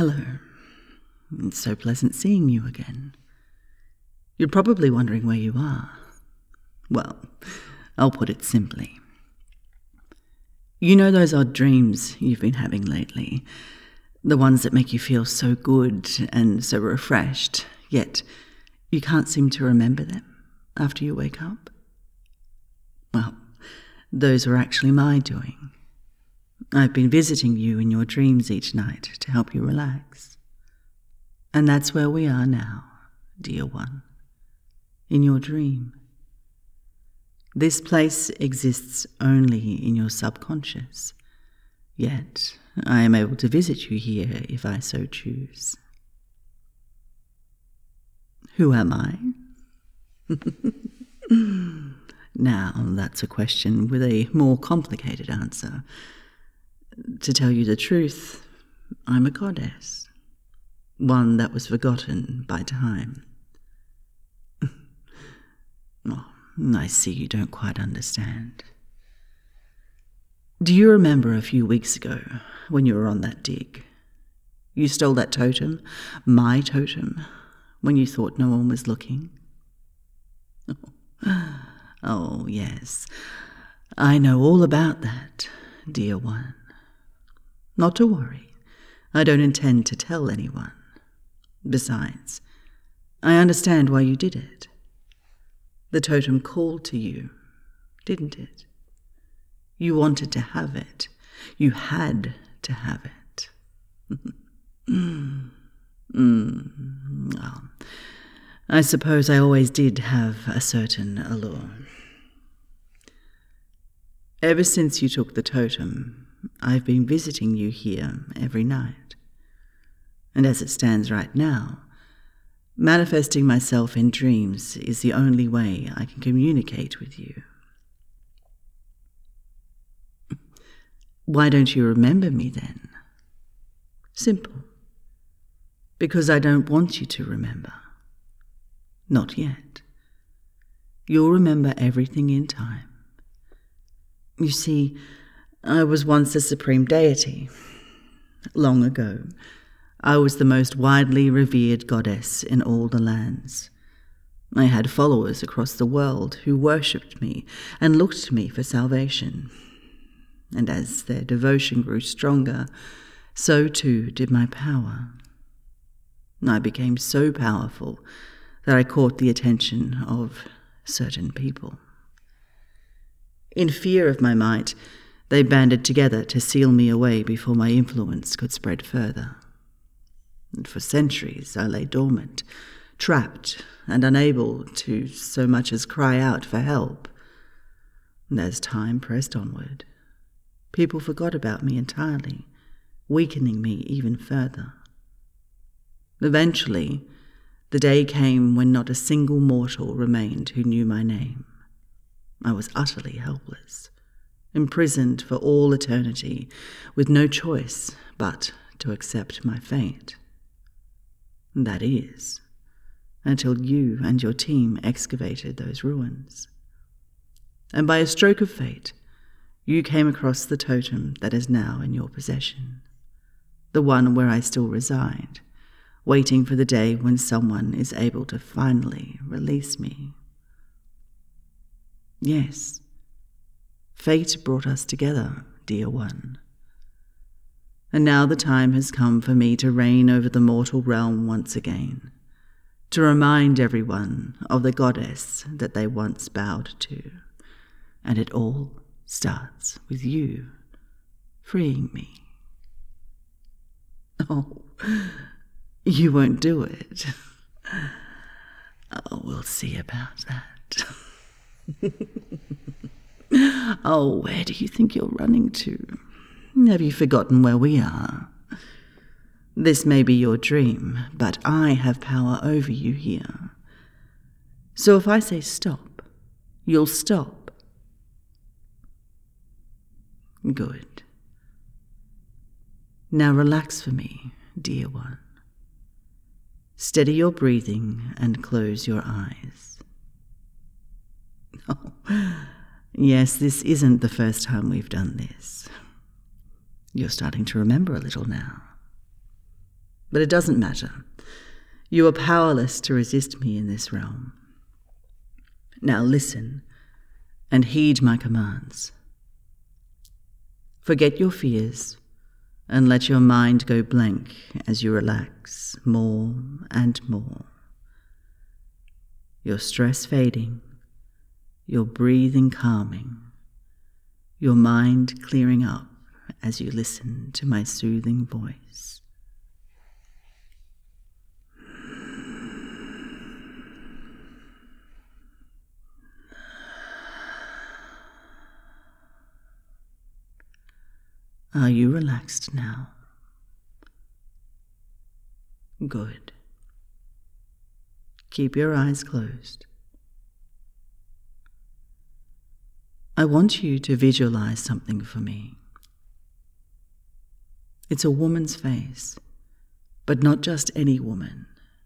Hello. It's so pleasant seeing you again. You're probably wondering where you are. Well, I'll put it simply. You know those odd dreams you've been having lately? The ones that make you feel so good and so refreshed, yet you can't seem to remember them after you wake up? Well, those were actually my doing. I've been visiting you in your dreams each night to help you relax. And that's where we are now, dear one, in your dream. This place exists only in your subconscious, yet I am able to visit you here if I so choose. Who am I? Now, that's a question with a more complicated answer. To tell you the truth, I'm a goddess, one that was forgotten by time. Oh, I see you don't quite understand. Do you remember a few weeks ago when you were on that dig? You stole that totem, my totem, when you thought no one was looking? Oh, yes, I know all about that, dear one. Not to worry, I don't intend to tell anyone. Besides, I understand why you did it. The totem called to you, didn't it? You wanted to have it. You had to have it. Well, I suppose I always did have a certain allure. Ever since you took the totem, I've been visiting you here every night. And as it stands right now, manifesting myself in dreams is the only way I can communicate with you. Why don't you remember me then? Simple. Because I don't want you to remember. Not yet. You'll remember everything in time. You see, I was once a supreme deity. Long ago, I was the most widely revered goddess in all the lands. I had followers across the world who worshipped me and looked to me for salvation. And as their devotion grew stronger, so too did my power. I became so powerful that I caught the attention of certain people. In fear of my might, they banded together to seal me away before my influence could spread further. And for centuries I lay dormant, trapped and unable to so much as cry out for help. And as time pressed onward, people forgot about me entirely, weakening me even further. Eventually, the day came when not a single mortal remained who knew my name. I was utterly helpless, imprisoned for all eternity, with no choice but to accept my fate. That is, until you and your team excavated those ruins. And by a stroke of fate, you came across the totem that is now in your possession, the one where I still reside, waiting for the day when someone is able to finally release me. Yes, fate brought us together, dear one. And now the time has come for me to reign over the mortal realm once again, to remind everyone of the goddess that they once bowed to. And it all starts with you freeing me. Oh, you won't do it. Oh, we'll see about that. Oh, where do you think you're running to? Have you forgotten where we are? This may be your dream, but I have power over you here. So if I say stop, you'll stop. Good. Now relax for me, dear one. Steady your breathing and close your eyes. Oh, yes, this isn't the first time we've done this. You're starting to remember a little now. But it doesn't matter. You are powerless to resist me in this realm. Now listen and heed my commands. Forget your fears and let your mind go blank as you relax more and more. Your stress fading, your breathing calming, your mind clearing up as you listen to my soothing voice. Are you relaxed now? Good. Keep your eyes closed. I want you to visualize something for me. It's a woman's face, but not just any woman.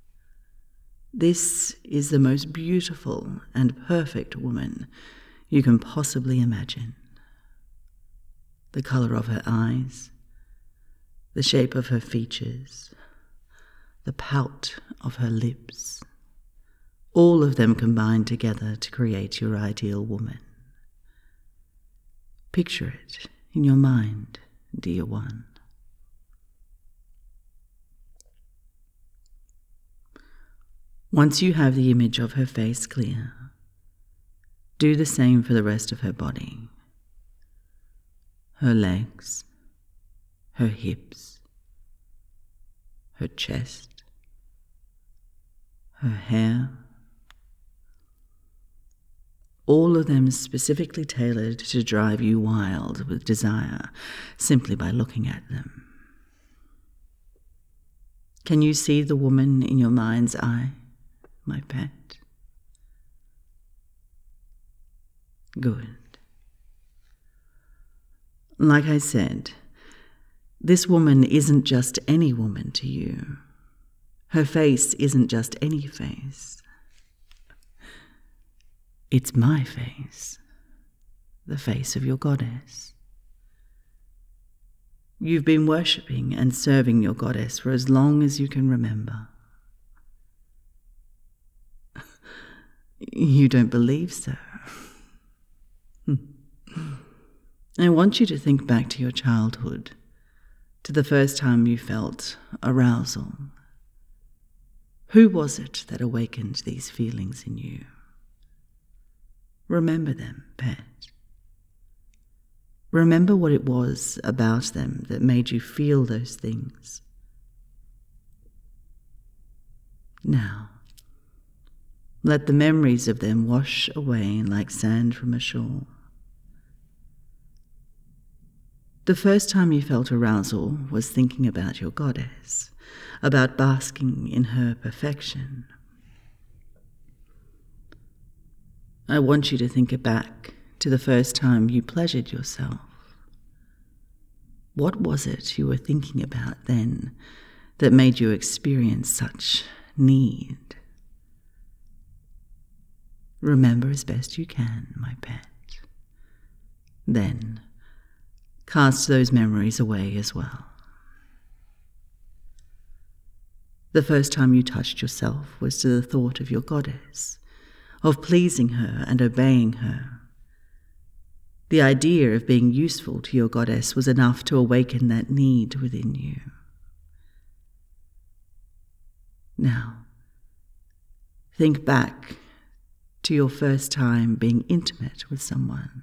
This is the most beautiful and perfect woman you can possibly imagine. The color of her eyes, the shape of her features, the pout of her lips, all of them combined together to create your ideal woman. Picture it in your mind, dear one. Once you have the image of her face clear, do the same for the rest of her body. Her legs, her hips, her chest, her hair, all of them specifically tailored to drive you wild with desire simply by looking at them. Can you see the woman in your mind's eye, my pet? Good. Like I said, this woman isn't just any woman to you. Her face isn't just any face. It's my face, the face of your goddess. You've been worshipping and serving your goddess for as long as you can remember. You don't believe so? I want you to think back to your childhood, to the first time you felt arousal. Who was it that awakened these feelings in you? Remember them, pet. Remember what it was about them that made you feel those things. Now, let the memories of them wash away like sand from a shore. The first time you felt arousal was thinking about your goddess, about basking in her perfection. I want you to think back to the first time you pleasured yourself. What was it you were thinking about then that made you experience such need? Remember as best you can, my pet. Then, cast those memories away as well. The first time you touched yourself was to the thought of your goddess, of pleasing her and obeying her. The idea of being useful to your goddess was enough to awaken that need within you. Now, think back to your first time being intimate with someone.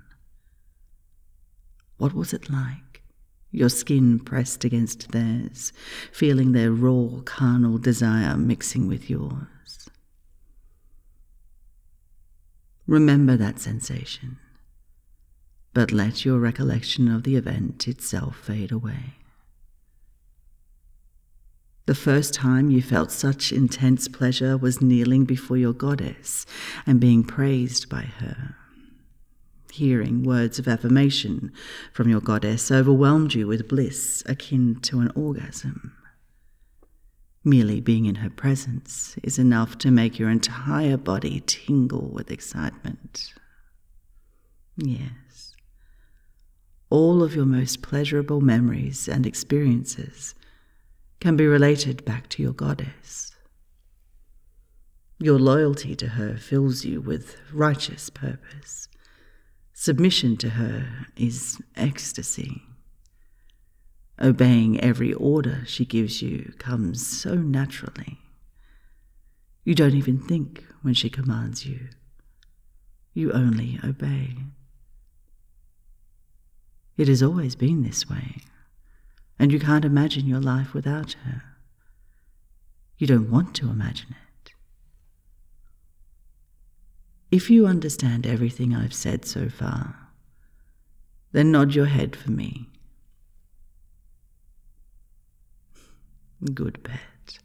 What was it like? Your skin pressed against theirs, feeling their raw carnal desire mixing with yours. Remember that sensation, but let your recollection of the event itself fade away. The first time you felt such intense pleasure was kneeling before your goddess and being praised by her. Hearing words of affirmation from your goddess overwhelmed you with bliss akin to an orgasm. Merely being in her presence is enough to make your entire body tingle with excitement. Yes, all of your most pleasurable memories and experiences can be related back to your goddess. Your loyalty to her fills you with righteous purpose. Submission to her is ecstasy. Obeying every order she gives you comes so naturally. You don't even think when she commands you. You only obey. It has always been this way, and you can't imagine your life without her. You don't want to imagine it. If you understand everything I've said so far, then nod your head for me. Good pet.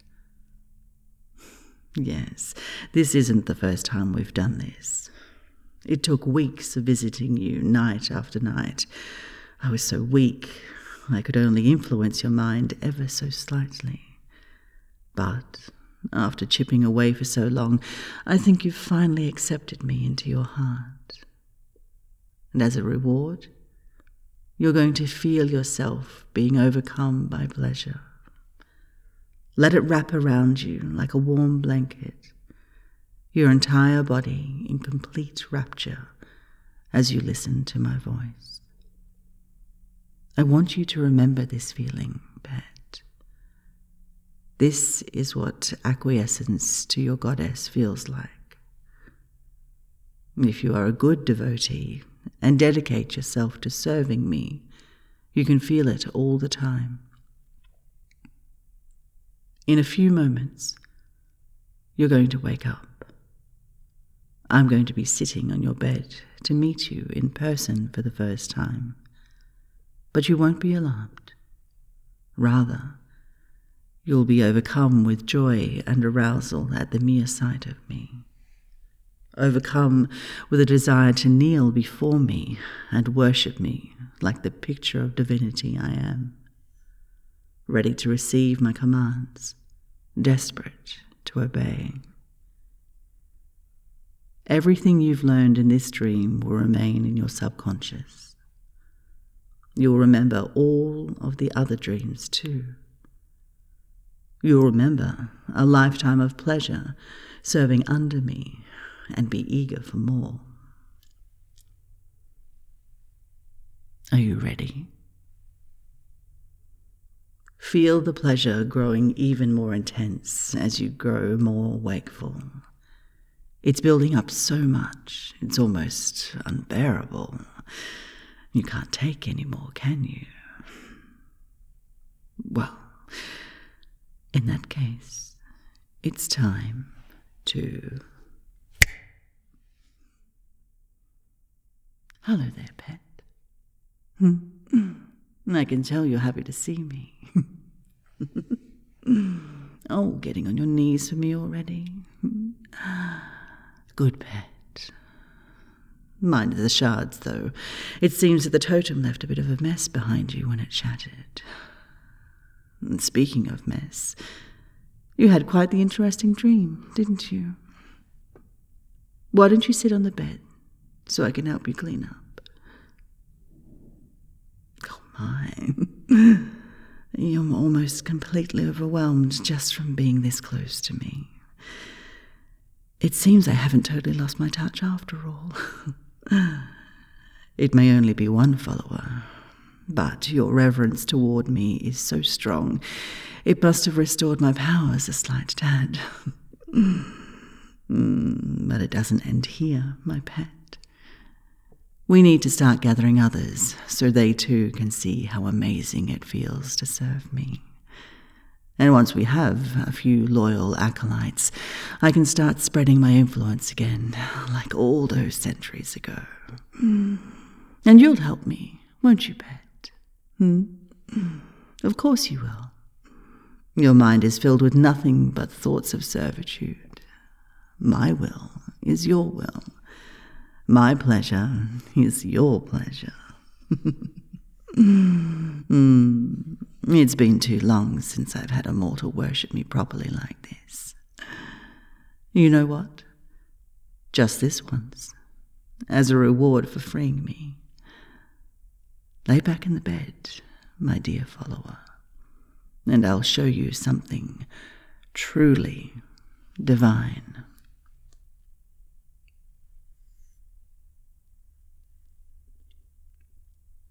Yes, this isn't the first time we've done this. It took weeks of visiting you night after night. I was so weak, I could only influence your mind ever so slightly. But after chipping away for so long, I think you've finally accepted me into your heart. And as a reward, you're going to feel yourself being overcome by pleasure. Let it wrap around you like a warm blanket, your entire body in complete rapture as you listen to my voice. I want you to remember this feeling, pet. This is what acquiescence to your goddess feels like. If you are a good devotee and dedicate yourself to serving me, you can feel it all the time. In a few moments, you're going to wake up. I'm going to be sitting on your bed to meet you in person for the first time. But you won't be alarmed. Rather, you'll be overcome with joy and arousal at the mere sight of me. Overcome with a desire to kneel before me and worship me like the picture of divinity I am. Ready to receive my commands, desperate to obey. Everything you've learned in this dream will remain in your subconscious. You'll remember all of the other dreams too. You'll remember a lifetime of pleasure serving under me and be eager for more. Are you ready? Feel the pleasure growing even more intense as you grow more wakeful. It's building up so much, it's almost unbearable. You can't take any more, can you? Well, in that case, it's time to... Hello there, pet. I can tell you're happy to see me. Oh, getting on your knees for me already? Good pet. Mind the shards, though. It seems that the totem left a bit of a mess behind you when it shattered. And speaking of mess, you had quite the interesting dream, didn't you? Why don't you sit on the bed so I can help you clean up? Oh, my. You're almost completely overwhelmed just from being this close to me. It seems I haven't totally lost my touch after all. It may only be one follower, but your reverence toward me is so strong, it must have restored my powers a slight tad. But it doesn't end here, my pet. We need to start gathering others so they too can see how amazing it feels to serve me. And once we have a few loyal acolytes, I can start spreading my influence again, like all those centuries ago. And you'll help me, won't you, pet? Of course you will. Your mind is filled with nothing but thoughts of servitude. My will is your will. My pleasure is your pleasure. It's been too long since I've had a mortal worship me properly like this. You know what? Just this once, as a reward for freeing me. Lay back in the bed, my dear follower. and I'll show you something truly divine.